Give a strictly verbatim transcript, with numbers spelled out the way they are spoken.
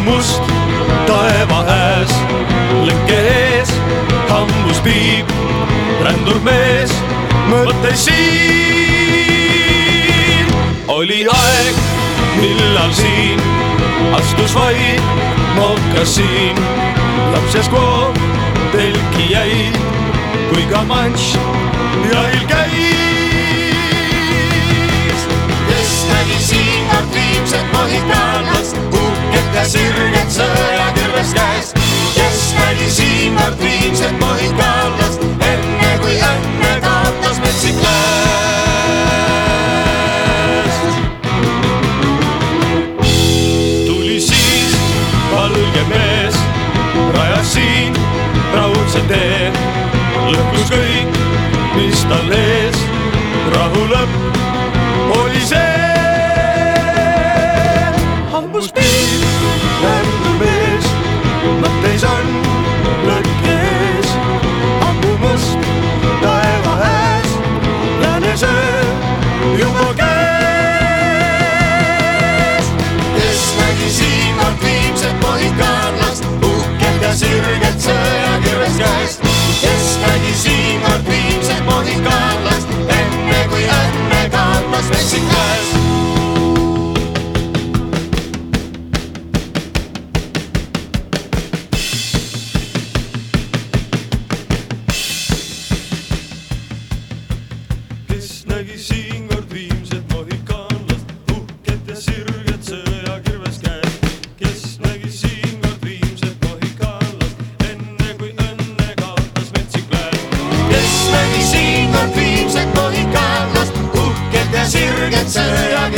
must taeva ääs, lõkke ees, hambus piib, rändur mees, mõttes siin. Oli aeg, millal siin astus vaid mokasiin, lapses koom telki jäi, kui ka manš jahil käis. Kes nägi siin kord viimset mohikaanlast, uhket ja sirget sõjakirves käest. Kes nägi siin kord viimset mohikaanlast, enne kui õnne kaotas metsik lääst. Tuli siis valge mees, rajas siin raudse tee, lõhkus kõik, mis tal ees, rahu lõpp oli see. Hambus piib, rändur mees, mõtteis on lõkke ees, hambu must taeva ääs, läänes öö juba käes. Kes nägi siin kord viimset mohikaanlast, uhket ja sirget sõjakirves käest. Kes nägi siin kord viimset mohikaanlast, enne kui õnne kaotas metsik lääst. Kes nägi siin kord viimset mohikaanlast, uhket ja sirget sõjakirves käest. Kes nägi siin kord viimset mohikaanlast, enne kui õnne kaotas metsik lääst. Kes nägi siin kord viimset mohikaanlast, uhket ja sirget sõjakirves käest.